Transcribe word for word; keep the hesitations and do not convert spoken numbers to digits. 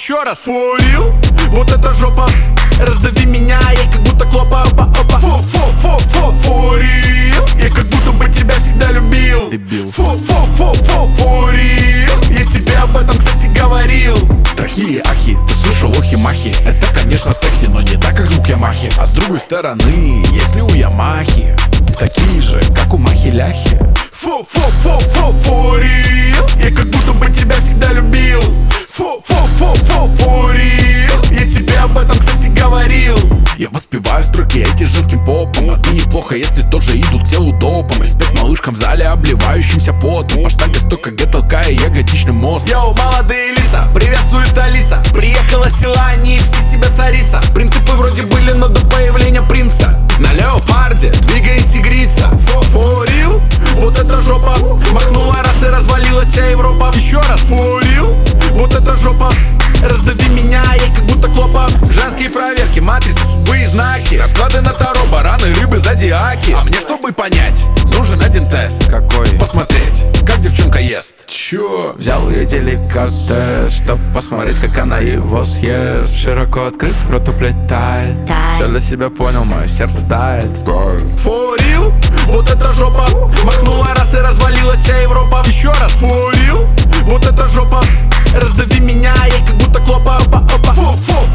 Еще раз. Фурил, вот эта жопа. Раздави меня, я как будто клопа. Опа, опа. Фу, фу, фу, фу, фурил. Я как будто бы тебя всегда любил. Дебил. Фу, фу, фу, фу, фурил. Я тебе об этом, кстати, говорил. Трахи, ахи, ты слышал охи-махи? Это, конечно, секси, но не так, как звук Ямахи. А с другой стороны, если у Ямахи такие же, как у Махи-ляхи. Фу, фу, фу, фу, фурил. Я как будто бы тебя всегда любил. Фу, фу, фу, фу, фурил. Я тебе об этом, кстати, говорил. Я воспеваю строки эти женским попом. Мозги неплохо, если тоже идут к телу допом. Респект малышкам в зале, обливающимся потом. По штанге столько гэ толкая ягодичный мост. Йоу, молодые лица, приветствую столица. Приехала села, не все себя царица. Принципы вроде были, но до появления принца на леопарде двигает тигрица. Фу, фурил, вот эта жопа. Махнула раз и развалилась вся Европа. Еще раз. Фурил, вот эта жопа. Раздави меня, я как будто клопа. Женские проверки, матрицы, судьбы и знаки. Расклады на таро, бараны, рыбы, зодиаки. А мне, чтобы понять, нужен один тест. Какой? Посмотреть, как девчонка ест. Чё? Взял ее деликатес, чтоб посмотреть, как она его съест. Широко открыв, рот уплетает. Все для себя понял, мое сердце тает. Фурил, вот эта жопа. Махнула раз и развалилась вся Европа. Еще раз. Фурил, вот эта жопа. Раздави меня, я как будто клопа. Опа, опа. Фу, фу,